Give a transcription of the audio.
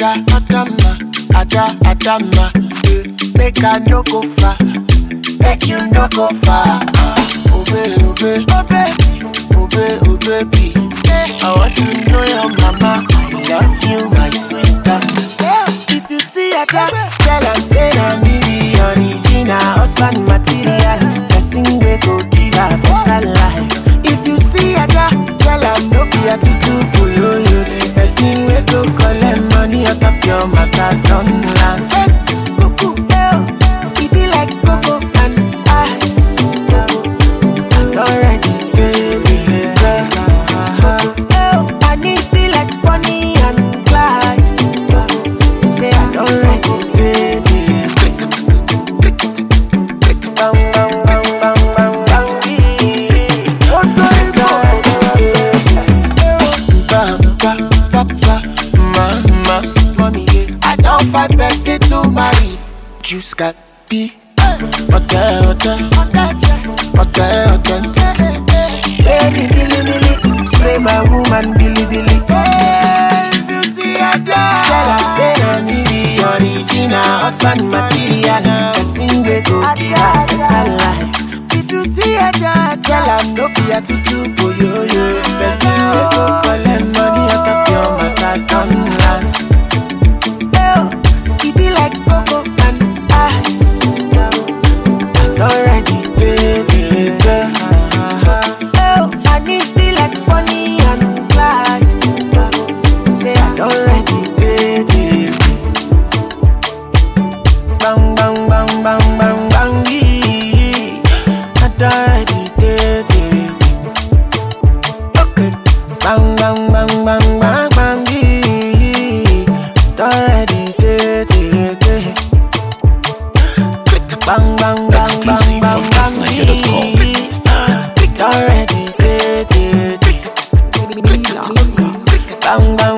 Adama, make I no go far, make you no go far. Obey, I want to know your mama. I love you, my sweetheart. If you see a girl, tell her say I'm the original husband material. Blessing we go give her better life. If you see a girl, tell her no be a tutu boyo. The person we go collect money out of your matter don't land. It be like cocoa and ice. Already baby, I need be like Bonnie and Clyde. Say I don't like it, baby. Bang bang bang bang bang bang. Mama, mommy, I don't find person to marry. Juice got be. Okay. Spray me, Billy. Spray my woman, Billy. If you see a girl, tell her say I'm the original husband material. Person we go give her better life. If you see a girl, tell her no be a tutu boyo. Person we go collect money out of your matter don't land. It be like cocoa and ice. Already baby. I need be like Bonnie and Clyde. Say I already baby. Bang bang bang bang bang bang. I already baby. Okay. Bang bang bang bang bang bang. Already baby. Bang bang bang bang bang bang. Already dead. Bang bang.